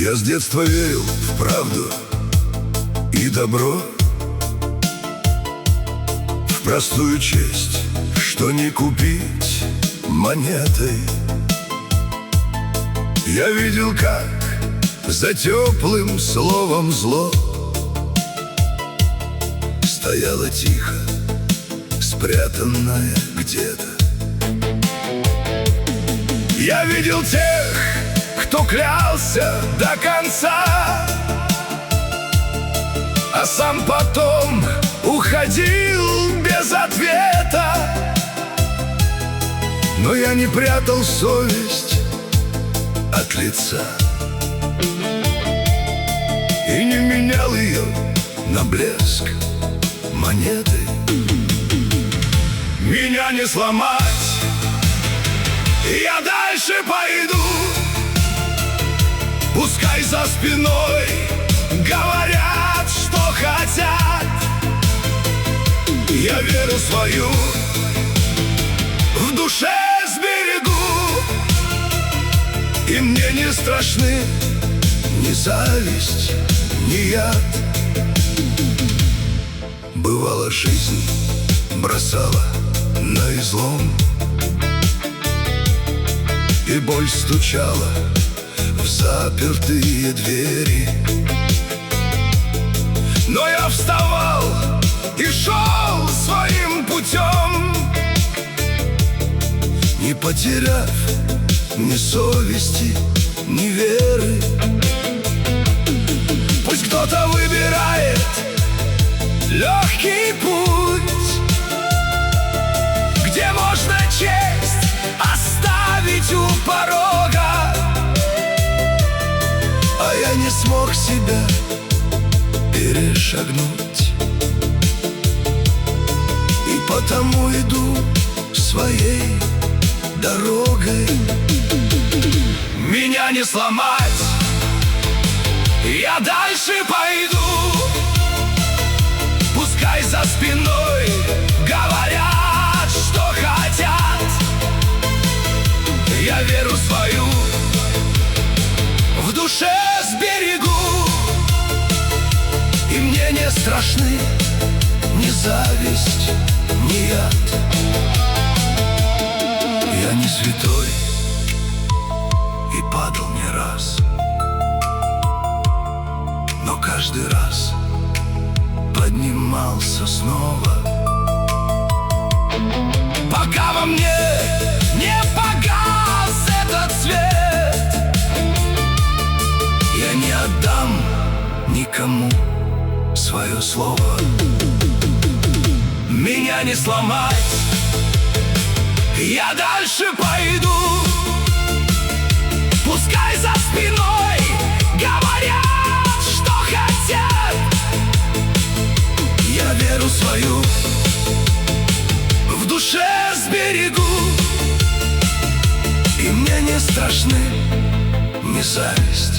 Я с детства верил в правду и добро, в простую честь, что не купить монетой. Я видел, как за теплым словом зло стояла тихо, спрятанная где-то. Я видел тех, кто клялся до конца, а сам потом уходил без ответа. Но я не прятал совесть от лица и не менял ее на блеск монеты. Меня не сломать, я дальше пойду. Пускай за спиной говорят, что хотят. Я веру свою в душе сберегу, и мне не страшны ни зависть, ни яд. Бывало, жизнь бросала на излом, и боль стучала в запертые двери. Но я вставал и шел своим путем, не потеряв ни совести, ни веры. Пусть кто-то выбирает легкий путь, где можно честь оставить у порога, а я не смог себя перешагнуть, и потому иду своей дорогой. Меня не сломать, я дальше пойду. Пускай за спиной говорят, что хотят. Я веру свою в душе сберегу, и мне не страшны ни зависть, ни яд. Я не святой и падал не раз, но каждый раз поднимался снова. Пока во мне не погас этот свет, я не отдам никому свое слово. Меня не сломать, я дальше пойду. Пускай за спиной говорят, что хотят. Я веру свою в душе сберегу, и мне не страшны ни зависть,